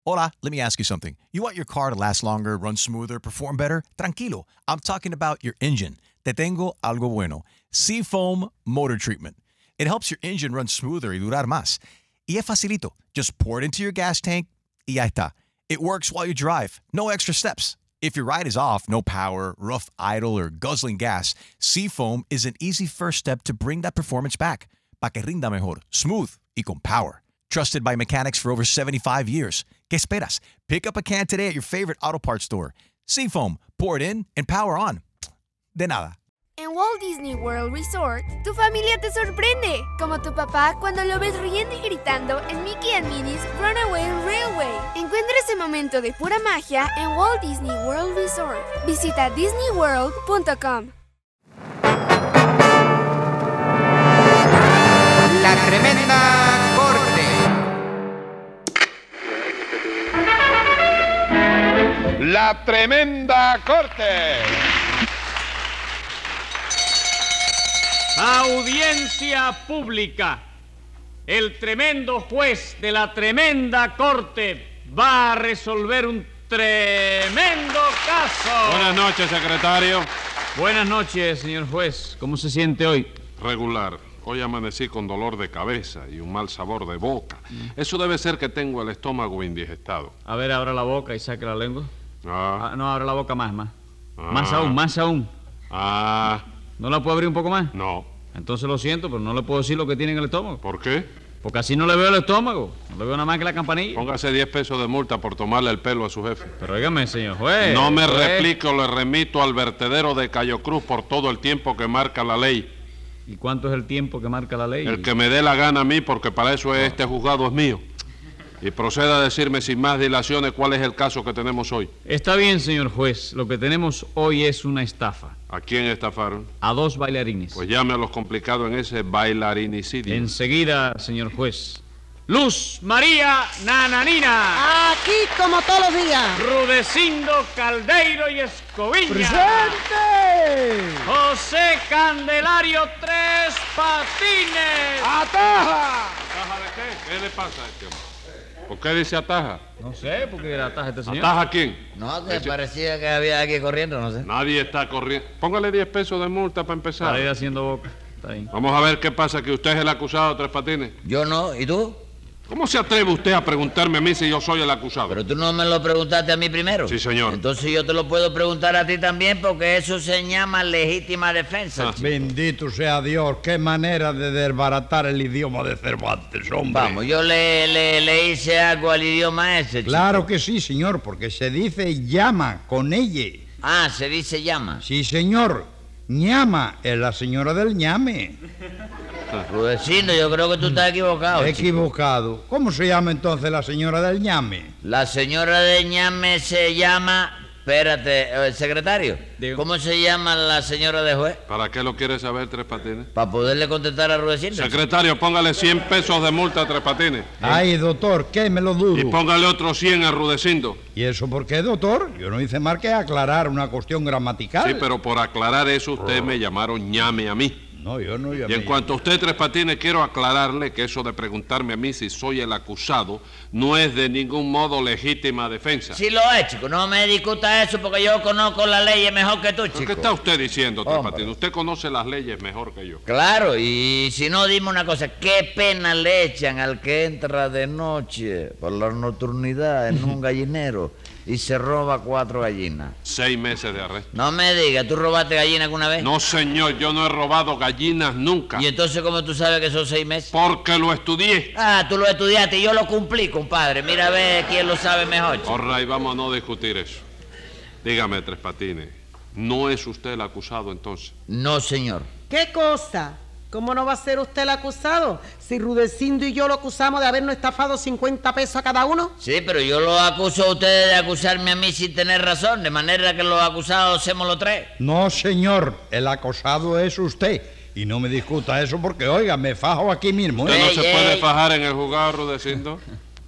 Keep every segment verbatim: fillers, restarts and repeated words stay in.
Hola, let me ask you something. You want your car to last longer, run smoother, perform better? Tranquilo. I'm talking about your engine. Te tengo algo bueno. Seafoam Motor Treatment. It helps your engine run smoother y durar más. Y es facilito. Just pour it into your gas tank y ya está. It works while you drive. No extra steps. If your ride is off, no power, rough idle, or guzzling gas, Seafoam is an easy first step to bring that performance back. Pa' que rinda mejor, smooth y con power. Trusted by mechanics for over seventy-five years. ¿Qué esperas? Pick up a can today at your favorite auto parts store. Seafoam, pour it in and power on. De nada. En Walt Disney World Resort, tu familia te sorprende, como tu papá cuando lo ves riendo y gritando en Mickey and Minnie's Runaway Railway. Encuentra ese momento de pura magia en Walt Disney World Resort. Visita disney world punto com. La Tremenda Corte. La Tremenda Corte. Audiencia pública. El tremendo juez de la tremenda corte va a resolver un tremendo caso. Buenas noches, secretario. Buenas noches, señor juez. ¿Cómo se siente hoy? Regular. Hoy amanecí con dolor de cabeza y un mal sabor de boca. Eso debe ser que tengo el estómago indigestado. A ver, abra la boca y saque la lengua. Ah. Ah, no, abra la boca más, más. Ah. Más aún, más aún. Ah. ¿No la puedo abrir un poco más? No. Entonces lo siento, pero no le puedo decir lo que tiene en el estómago. ¿Por qué? Porque así no le veo el estómago. No le veo nada más que la campanilla. Póngase diez pesos de multa por tomarle el pelo a su jefe. Pero óigame, señor juez. No me juez. replico, le remito al vertedero de Cayo Cruz por todo el tiempo que marca la ley. ¿Y cuánto es el tiempo que marca la ley? El que me dé la gana a mí, porque para eso es este juzgado es mío. Y proceda a decirme sin más dilaciones cuál es el caso que tenemos hoy. Está bien, señor juez. Lo que tenemos hoy es una estafa. ¿A quién estafaron? A dos bailarines. Pues llame a los complicados en ese bailarinicidio. Enseguida, señor juez. Luz María Nananina. Aquí como todos los días. Rudecindo Caldeiro y Escoviña. ¡Presente! José Candelario Tres Patines. ¡Ataja! ¿Ataja de qué? ¿Qué le pasa a este hombre? ¿Por qué dice ataja? No sé, ¿por qué ataja este señor? ¿Ataja a quién? No, que Ese- parecía que había alguien corriendo, no sé. Nadie está corriendo. Póngale diez pesos de multa para empezar. Para ir haciendo boca. Está bien. Vamos a ver qué pasa, que usted es el acusado de Tres Patines. Yo no, ¿y tú? ¿Cómo se atreve usted a preguntarme a mí si yo soy el acusado? Pero tú no me lo preguntaste a mí primero. Sí, señor. Entonces yo te lo puedo preguntar a ti también porque eso se llama legítima defensa. Ah. chico. Bendito sea Dios, qué manera de desbaratar el idioma de Cervantes, hombre. Vamos, yo le, le, le hice algo al idioma ese, chico. Claro que sí, señor, porque se dice llama con ella. Ah, se dice llama. Sí, señor. Ñama es la señora del ñame. Rudecindo, yo creo que tú estás equivocado, chico. Equivocado. ¿Cómo se llama entonces la señora del ñame? La señora de ñame se llama... Espérate, el secretario. Digo. ¿Cómo se llama la señora de juez? ¿Para qué lo quiere saber Tres Patines? Para poderle contestar a Rudecindo. Secretario, póngale cien pesos de multa a Tres Patines. Ay, doctor, ¿qué me lo Y dudo? póngale otros cien a Rudecindo. ¿Y eso por qué, doctor? Yo no hice más que aclarar una cuestión gramatical. Sí, pero por aclarar eso usted me llamaron ñame a mí. No, yo no llamé. Y en cuanto a usted, Tres Patines, quiero aclararle que eso de preguntarme a mí si soy el acusado no es de ningún modo legítima defensa. Sí lo es, chico. No me discuta eso porque yo conozco las leyes mejor que tú, ¿Pero chico. qué está usted diciendo, Tres Hombre. Patines? Usted conoce las leyes mejor que yo. Claro, y si no, dime una cosa. ¿Qué pena le echan al que entra de noche por la nocturnidad en un gallinero y se roba cuatro gallinas? Seis meses de arresto. No me digas, ¿tú robaste gallina alguna vez? No, señor, yo no he robado gallinas nunca. ¿Y entonces cómo tú sabes que son seis meses? Porque lo estudié. Ah, tú lo estudiaste y yo lo cumplí, compadre. Mira a ver quién lo sabe mejor, chico. Ahora, y vamos a no discutir eso. Dígame, Tres Patines, ¿no es usted el acusado entonces? No, señor. ¿Qué cosa? ¿Cómo no va a ser usted el acusado? Si Rudecindo y yo lo acusamos de habernos estafado cincuenta pesos a cada uno. Sí, pero yo lo acuso a ustedes de acusarme a mí sin tener razón, de manera que los acusados somos los tres. No, señor, el acosado es usted. Y no me discuta eso porque, oiga, me fajo aquí mismo, ¿Usted ¿eh? no Ey, se puede ey. fajar en el juzgado, Rudecindo?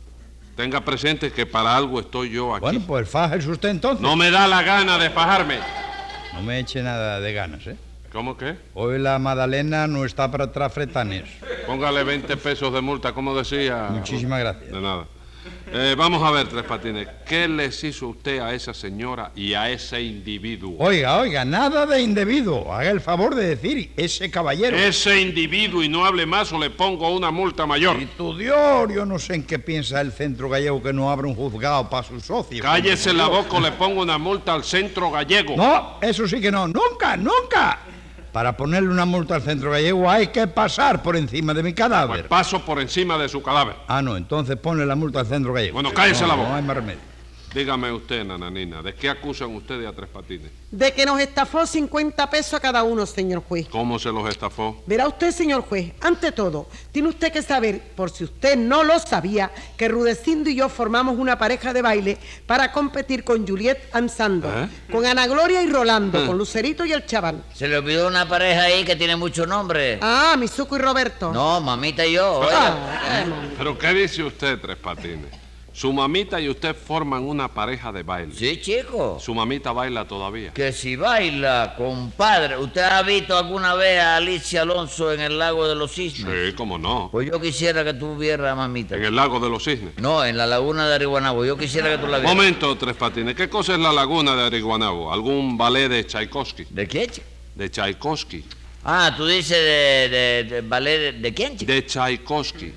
Tenga presente que para algo estoy yo aquí. Bueno, pues fájese usted entonces. No me da la gana de fajarme. No me eche nada de ganas, ¿eh? ¿Cómo que? Hoy la Madalena no está para trafretanes. Póngale veinte pesos de multa, como decía. Muchísimas gracias. De nada. Eh, vamos a ver, Tres Patines, ¿qué les hizo usted a esa señora y a ese individuo? Oiga, oiga, nada de individuo. Haga el favor de decir ese caballero. Ese individuo y no hable más o le pongo una multa mayor. Y tu Dios, yo no sé en qué piensa el centro gallego que no abre un juzgado para sus socios. Cállese la boca o le pongo una multa al centro gallego. No, eso sí que no, nunca, nunca. Para ponerle una multa al centro gallego hay que pasar por encima de mi cadáver. Pues paso por encima de su cadáver. Ah, no, entonces ponle la multa al centro gallego. Bueno, cállese no, la boca. No hay más remedio. Dígame usted, nananina, ¿de qué acusan ustedes a Tres Patines? De que nos estafó cincuenta pesos a cada uno, señor juez. ¿Cómo se los estafó? Verá usted, señor juez, ante todo, tiene usted que saber, por si usted no lo sabía, que Rudecindo y yo formamos una pareja de baile para competir con Juliet Ansando, ¿Eh? con Ana Gloria y Rolando, ¿Eh? con Lucerito y el chaval. Se le olvidó una pareja ahí que tiene mucho nombre. Ah, Mizuko y Roberto. No, mamita y yo, oiga. Ah, ¿Pero qué dice usted, Tres Patines? Su mamita y usted forman una pareja de baile. Sí, chico. Su mamita baila todavía. Que si baila, compadre. ¿Usted ha visto alguna vez a Alicia Alonso en el lago de los cisnes? Sí, cómo no. Pues yo quisiera que tú vieras a mamita. En el lago de los cisnes. No, en la laguna de Ariguanabo. Yo quisiera que tú la vieras. Momento, Tres Patines. ¿Qué cosa es la laguna de Ariguanabo? ¿Algún ballet de Tchaikovsky? ¿De qué, chico? De Tchaikovsky. Ah, tú dices de, de, de ballet de, ¿de quién, chico? De Tchaikovsky.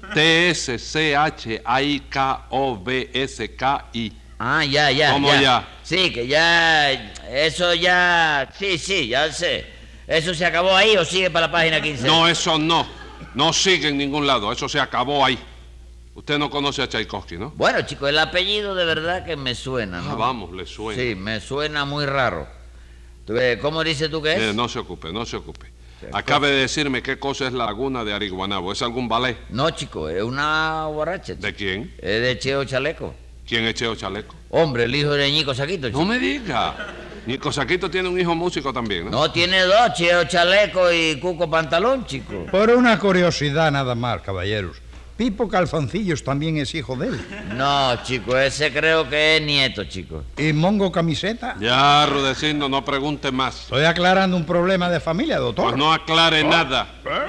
T S C H A I K O V S K I. Ah, ya, ya. ¿Cómo ya? Sí, que ya. Eso ya. Sí, sí, ya sé. ¿Eso se acabó ahí o sigue para la página quince? No, eso no. No sigue en ningún lado. Eso se acabó ahí. Usted no conoce a Tchaikovsky, ¿no? Bueno, chico, el apellido de verdad que me suena, ¿no? Ah, vamos, le suena. Sí, me suena muy raro. ¿Tú, eh, ¿Cómo dices tú que es? Eh, no se ocupe, no se ocupe. Acabe de decirme qué cosa es la laguna de Ariguanabo. ¿Es algún ballet? No, chico, es una borracha. ¿De quién? Es de Cheo Chaleco. ¿Quién es Cheo Chaleco? Hombre, el hijo de Ñico Saquito, chico. No me diga. Nico Saquito tiene un hijo músico también, ¿no? No, tiene dos, Cheo Chaleco y Cuco Pantalón, chico. Por una curiosidad nada más, caballeros. Pipo Calzoncillos también es hijo de él. No, chico, ese creo que es nieto, chico. ¿Y Mongo Camiseta? Ya, Rudecindo, no pregunte más. Estoy aclarando un problema de familia, doctor. Pues no aclare nada.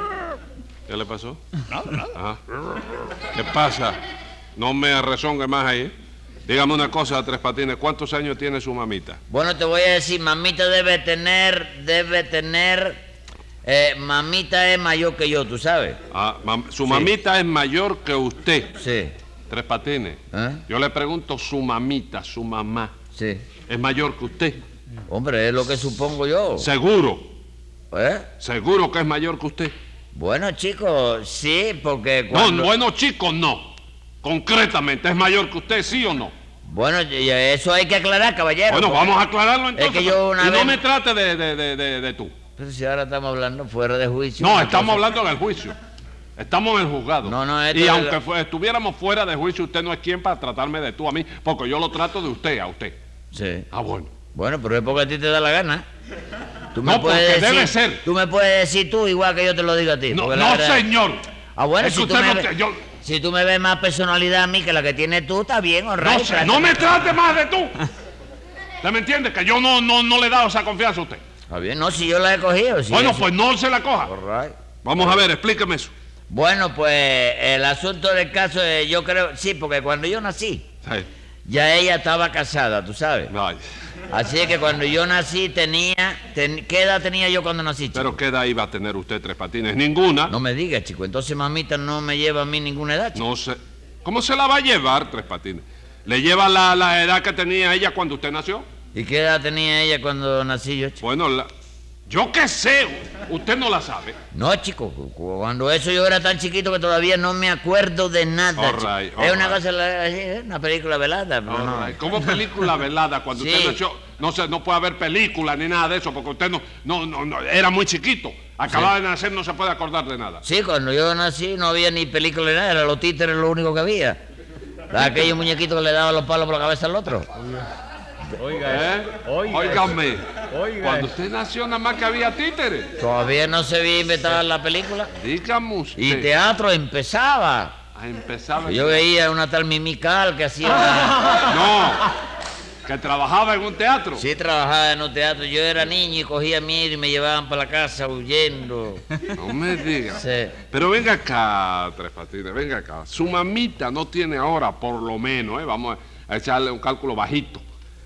¿Qué le pasó? Nada, nada. Ajá. ¿Qué pasa? No me rezongue más ahí. Dígame una cosa, Tres Patines, ¿cuántos años tiene su mamita? Bueno, te voy a decir, mamita debe tener, debe tener... Eh, mamita es mayor que yo, ¿tú sabes? Ah, mam- su Sí. mamita es mayor que usted. Sí. Tres Patines. ¿Eh? Yo le pregunto, su mamita, su mamá, Sí. ¿es mayor que usted? Hombre, es lo que supongo yo. Seguro. ¿Eh? Seguro que es mayor que usted. Bueno, chicos, sí, porque No, cuando... bueno, chicos, no. Concretamente, ¿es mayor que usted, sí o no? Bueno, y eso hay que aclarar, caballero. Bueno, porque- vamos a aclararlo entonces. que yo una y no vez- me trate de, de, de, de, de tú. Pero si ahora estamos hablando fuera de juicio. No, una estamos cosa- hablando en el juicio. Estamos en el juzgado. No, no, esto y es aunque la- fue- estuviéramos fuera de juicio, usted no es quien para tratarme de tú a mí, porque yo lo trato de usted a usted. Sí. Ah, bueno. Bueno, pero es porque a ti te da la gana. Tú No, porque debe ser. Tú me puedes decir tú igual que yo te lo digo a ti. No, porque la no verdad- señor. Ah, bueno, Es si que tú, usted me no ve- te- yo- si tú me ves más personalidad a mí que la que tienes tú, está bien, all No, right, sé, no me trate más de tú. ¿Usted me entiende? Que yo no, no, no le he dado esa confianza a usted. Está bien, no, si yo la he cogido. Si bueno, eso- pues no se la coja. all right. Vamos a ver, explíqueme eso. Bueno, pues el asunto del caso es, yo creo, sí, porque cuando yo nací, Sí. ya ella estaba casada, tú sabes. Ay, Así que cuando yo nací tenía, ten- ¿qué edad tenía yo cuando nací, chico? pero ¿qué edad iba a tener usted, Tres Patines? Ninguna. No me digas, chico, entonces mamita no me lleva a mí ninguna edad, chico. No sé. ¿Cómo se la va a llevar, Tres Patines? ¿Le lleva la, la edad que tenía ella cuando usted nació? ¿Y qué edad tenía ella cuando nací yo, chico? Bueno, la- yo qué sé, usted no la sabe. No, chico, cu- cu- cuando eso yo era tan chiquito que todavía no me acuerdo de nada, All chico. right, all Es una right. cosa, la- así, es una película velada, pero All no. right. ¿Cómo película velada? Cuando Sí. usted nació, no, se, no puede haber película ni nada de eso, porque usted no, no, no, no- era muy chiquito. Acababa de nacer, no se puede acordar de nada. Sí, cuando yo nací no había ni película ni nada, eran los títeres lo único que había. Aquellos muñequitos que le daban los palos por la cabeza al otro. ¿Eh? Óigame, cuando usted nació nada más que había títeres. Todavía no se había inventado la película. Dígame usted. Y teatro empezaba. A empezar. Yo veía una tal Mimical que hacía... No, ¿Que trabajaba en un teatro? Sí, trabajaba en un teatro. Yo era niño y cogía miedo y me llevaban para la casa huyendo. No me digas. Sí. Pero venga acá, Tres Patines, venga acá. Su mamita no tiene ahora, por lo menos, ¿eh? Vamos a echarle un cálculo bajito,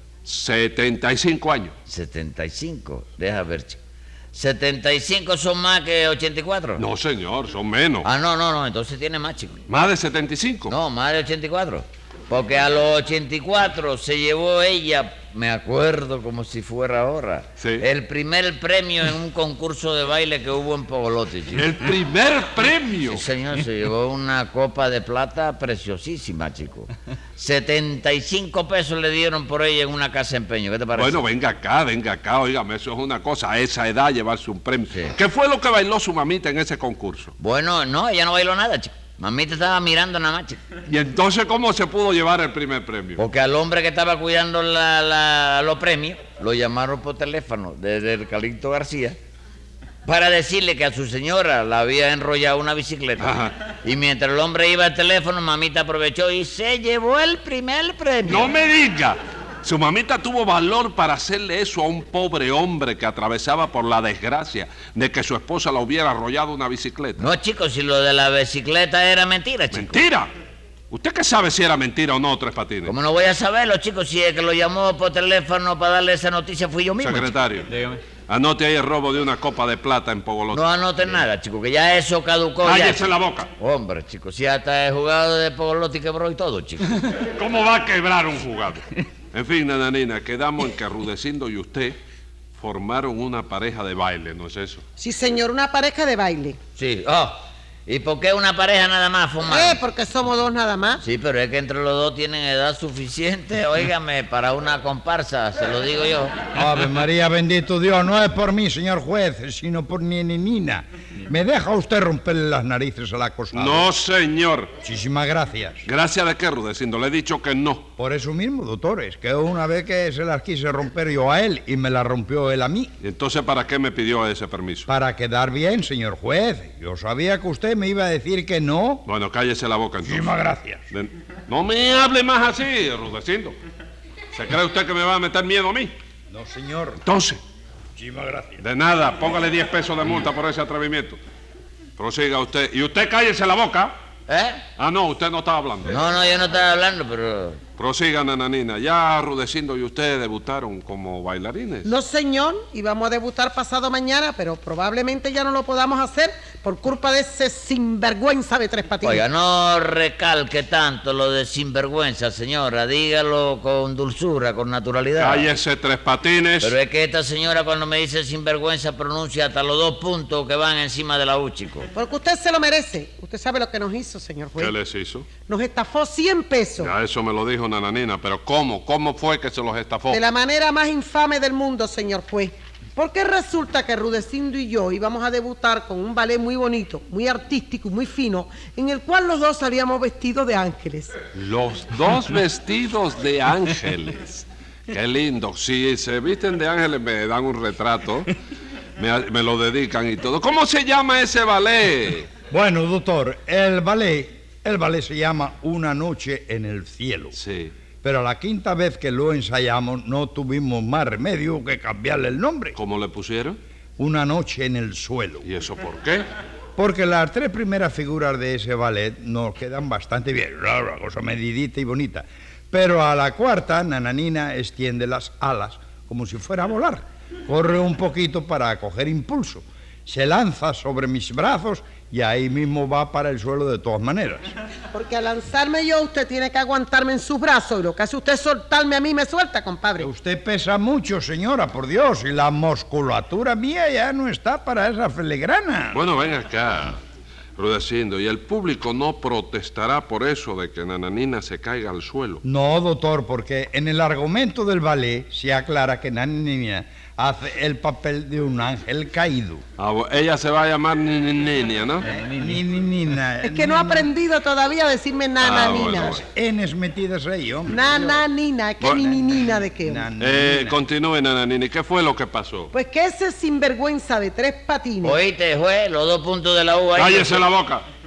setenta y cinco años. setenta y cinco, deja ver, chico. ¿setenta y cinco son más que ochenta y cuatro? No, señor, son menos. Ah, no, no, no, entonces tiene más, chico. ¿Más de setenta y cinco? No, más de ochenta y cuatro. Porque a los ochenta y cuatro se llevó ella, me acuerdo como si fuera ahora, Sí. el primer premio en un concurso de baile que hubo en Pogolote, chico. ¿El primer premio? Sí, señor, se llevó una copa de plata preciosísima, chico. setenta y cinco pesos le dieron por ella en una casa de empeño. ¿Qué te parece? Bueno, venga acá, venga acá, óigame, eso es una cosa, a esa edad llevarse un premio. Sí. ¿Qué fue lo que bailó su mamita en ese concurso? Bueno, no, ella no bailó nada, chico. Mamita estaba mirando nada más, chico. ¿Y entonces cómo se pudo llevar el primer premio? Porque al hombre que estaba cuidando la, la- los premios, lo llamaron por teléfono desde el Calixto García para decirle que a su señora la había enrollado una bicicleta. Ajá. Y mientras el hombre iba al teléfono, mamita aprovechó y se llevó el primer premio. ¡No me diga! Su mamita tuvo valor para hacerle eso a un pobre hombre que atravesaba por la desgracia de que su esposa la hubiera arrollado una bicicleta. No, chicos, si lo de la bicicleta era mentira, chicos. ¡Mentira! ¿Usted qué sabe si era mentira o no, Tres Patines? ¿Cómo no voy a saberlo, chicos? Si el que lo llamó por teléfono para darle esa noticia fui yo mismo. Secretario, Dígame. anote ahí el robo de una copa de plata en chico. Pogolote. No anoten nada, chicos, que ya eso caducó. ya, ¡Cállese chico. la boca! Hombre, chicos, si hasta el jugador de Pogolote quebró y todo, chicos. ¿Cómo va a quebrar un jugador? En fin, nananina, quedamos en que Rudecindo y usted formaron una pareja de baile, ¿no es eso? Sí, señor, una pareja de baile. Sí, oh, ¿y por qué una pareja nada más fumar? Eh, porque somos dos nada más. Sí, pero es que entre los dos tienen edad suficiente, óigame, para una comparsa, se lo digo yo. Ave María, bendito Dios, no es por mí, señor juez, sino por Nininina. ¿Me deja usted romperle las narices al acosado? No, señor. Muchísimas gracias. ¿Gracias de qué, Rudecindo? Le he dicho que no. Por eso mismo, doctores, que una vez que se las quise romper yo a él y me las rompió él a mí. ¿Y entonces para qué me pidió ese permiso? Para quedar bien, señor juez. Yo sabía que usted me iba a decir que no. Bueno, cállese la boca entonces. Muchísimas gracias. De- No me hable más así, Rudecindo. ¿Se cree usted que me va a meter miedo a mí? No, señor. Entonces, Muchísimas gracias. de nada, póngale diez pesos de multa por ese atrevimiento. Prosiga usted. Y usted cállese la boca. ¿Eh? Ah, no, usted no estaba hablando. No, no, yo no estaba hablando, pero... Prosiga, nananina. Ya Rudecindo y usted debutaron como bailarines. No, señor, íbamos a debutar pasado mañana, pero probablemente ya no lo podamos hacer por culpa de ese sinvergüenza de Tres Patines. Oiga, no recalque tanto lo de sinvergüenza, señora. Dígalo con dulzura, con naturalidad. Cállese, Tres Patines. Pero es que esta señora cuando me dice sinvergüenza pronuncia hasta los dos puntos que van encima de la U, chico. Porque usted se lo merece. Usted sabe lo que nos hizo, señor juez. ¿Qué les hizo? Nos estafó cien pesos. Ya eso me lo dijo Nananina, pero ¿cómo? ¿Cómo fue que se los estafó? De la manera más infame del mundo, señor juez. Porque resulta que Rudecindo y yo íbamos a debutar con un ballet muy bonito, muy artístico y muy fino, en el cual los dos salíamos vestidos de ángeles. Los dos vestidos de ángeles. Qué lindo. Si se visten de ángeles me dan un retrato, me, me lo dedican y todo. ¿Cómo se llama ese ballet? Bueno, doctor, el ballet, el ballet se llama Una noche en el cielo. Sí. Pero la quinta vez que lo ensayamos no tuvimos más remedio que cambiarle el nombre. ¿Cómo le pusieron? Una noche en el suelo. ¿Y eso por qué? Porque las tres primeras figuras de ese ballet nos quedan bastante bien, una cosa medidita y bonita. Pero a la cuarta, Nananina extiende las alas como si fuera a volar. Corre un poquito para coger impulso. Se lanza sobre mis brazos y ahí mismo va para el suelo de todas maneras. Porque al lanzarme yo, usted tiene que aguantarme en sus brazos. Y lo que hace usted es soltarme a mí, me suelta, compadre. Usted pesa mucho, señora, por Dios, y la musculatura mía ya no está para esa filigrana. Bueno, ven acá, Rudecindo, y el público no protestará por eso de que Nananina se caiga al suelo. No, doctor, porque en el argumento del ballet se aclara que Nananina hace el papel de un ángel caído. Ah, bu- ella se va a llamar Ninia, ¿no? Nininina. Es que no ha aprendido todavía a decirme nana, Ah, nina. bueno. Enes metidas ahí, hombre. Nana, nina. ¿Qué Bueno. ni ni nina de qué? Nan- Eh, continúe, Nananina. ¿Y qué fue lo que pasó? Pues que ese sinvergüenza de Tres Patines. Oíste, juez, los dos puntos de la U ahí. ¡Cállese la boca!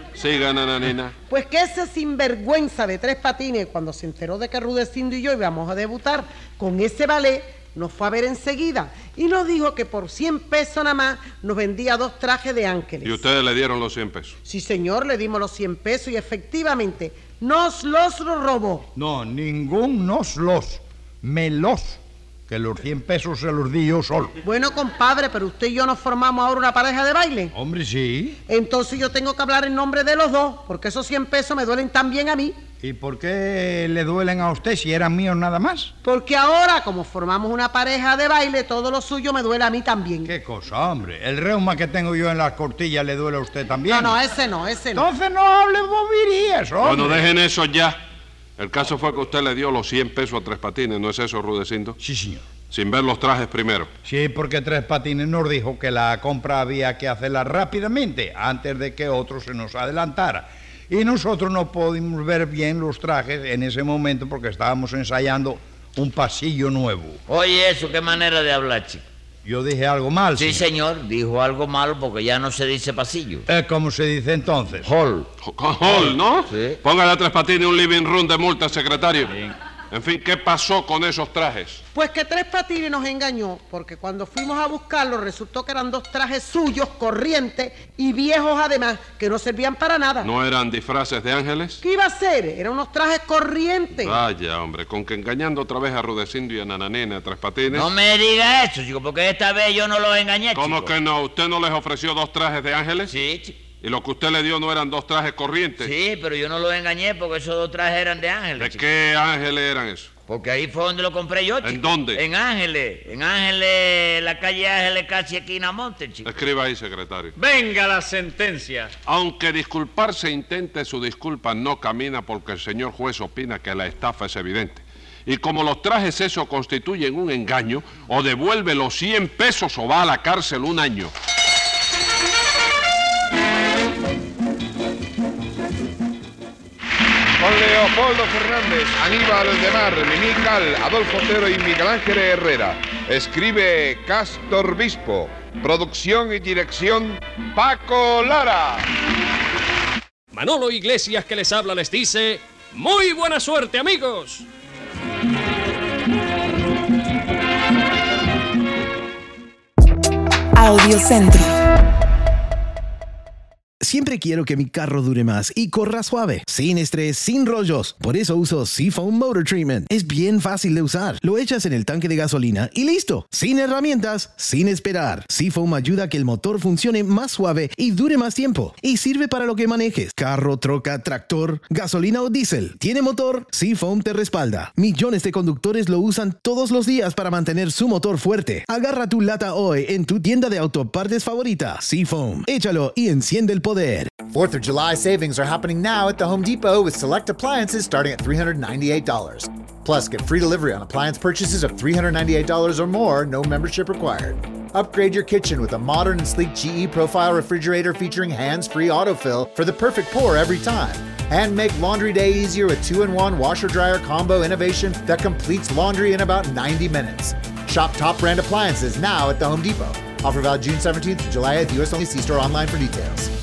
Siga, nananina. Pues que ese sinvergüenza de Tres Patines, cuando se enteró de que Rudecindo y yo íbamos a debutar con ese ballet, nos fue a ver enseguida y nos dijo que por cien pesos nada más nos vendía dos trajes de ángeles. ¿Y ustedes le dieron los cien pesos? Sí, señor, le dimos los cien pesos y efectivamente nos los robó. No, ningún nos los, me los, que los cien pesos se los di yo solo. Bueno, compadre, pero usted y yo nos formamos ahora una pareja de baile. Hombre, sí. Entonces yo tengo que hablar en nombre de los dos, porque esos cien pesos me duelen también a mí. ¿Y por qué le duelen a usted si eran míos nada más? Porque ahora, como formamos una pareja de baile, todo lo suyo me duele a mí también. ¿Qué cosa, hombre? El reuma que tengo yo en las costillas le duele a usted también. No, no, ese no, ese no. Entonces no hable boberías, hombre. Bueno, dejen eso ya. El caso fue que usted le dio los cien pesos a Tres Patines, ¿no es eso, Rudecindo? Sí, señor. Sin ver los trajes primero. Sí, porque Tres Patines nos dijo que la compra había que hacerla rápidamente, antes de que otro se nos adelantara. Y nosotros no pudimos ver bien los trajes en ese momento porque estábamos ensayando un pasillo nuevo. Oye, eso, qué manera de hablar, chico. Yo dije algo mal, Sí, señor, dijo algo malo porque ya no se dice pasillo. Eh, ¿Cómo se dice entonces? Hall. Hall, ¿no? Sí. Póngale a Tres Patines un living room de multa, secretario. En fin, ¿qué pasó con esos trajes? Pues que Tres Patines nos engañó, porque cuando fuimos a buscarlos resultó que eran dos trajes suyos, corrientes y viejos además, que no servían para nada. ¿No eran disfraces de ángeles? ¿Qué iba a ser? Eran unos trajes corrientes. Vaya, hombre, con que engañando otra vez a Rudecindo y a Nananina, a Tres Patines. No me diga eso, chico, porque esta vez yo no los engañé, chico. ¿Cómo que no? ¿Usted no les ofreció dos trajes de ángeles? Sí, chico. ¿Y lo que usted le dio no eran dos trajes corrientes? Sí, pero yo no los engañé porque esos dos trajes eran de ángeles. ¿De chico. qué ángeles eran esos? Porque ahí fue donde lo compré yo, chico. ¿En dónde? En Ángeles. En Ángeles, la calle Ángeles, casi aquí en Amonte, chico. Escriba ahí, secretario. Venga la sentencia. Aunque disculparse intente, su disculpa no camina porque el señor juez opina que la estafa es evidente. Y como los trajes eso constituyen un engaño, o devuelve los cien pesos o va a la cárcel un año. Con Leopoldo Fernández, Aníbal de Mar, Mimí Cal, Adolfo Otero y Miguel Ángel Herrera. Escribe Castor Bispo. Producción y dirección Paco Lara. Manolo Iglesias, que les habla, les dice: ¡muy buena suerte, amigos! Audiocentro. Siempre quiero que mi carro dure más y corra suave, sin estrés, sin rollos. Por eso uso Seafoam Motor Treatment. Es bien fácil de usar. Lo echas en el tanque de gasolina y listo. Sin herramientas, sin esperar. Seafoam ayuda a que el motor funcione más suave y dure más tiempo. Y sirve para lo que manejes. Carro, troca, tractor, gasolina o diésel. ¿Tiene motor? Seafoam te respalda. Millones de conductores lo usan todos los días para mantener su motor fuerte. Agarra tu lata hoy en tu tienda de autopartes favorita. Seafoam. Échalo y enciende el poder. fourth of July savings are happening now at the Home Depot with select appliances starting at three hundred ninety-eight dollars. Plus, get free delivery on appliance purchases of three hundred ninety-eight dollars or more, no membership required. Upgrade your kitchen with a modern and sleek G E Profile refrigerator featuring hands-free autofill for the perfect pour every time. And make laundry day easier with two in one washer-dryer combo innovation that completes laundry in about ninety minutes. Shop top brand appliances now at the Home Depot. Offer valid June seventeenth to July eighth, U S only. See store online for details.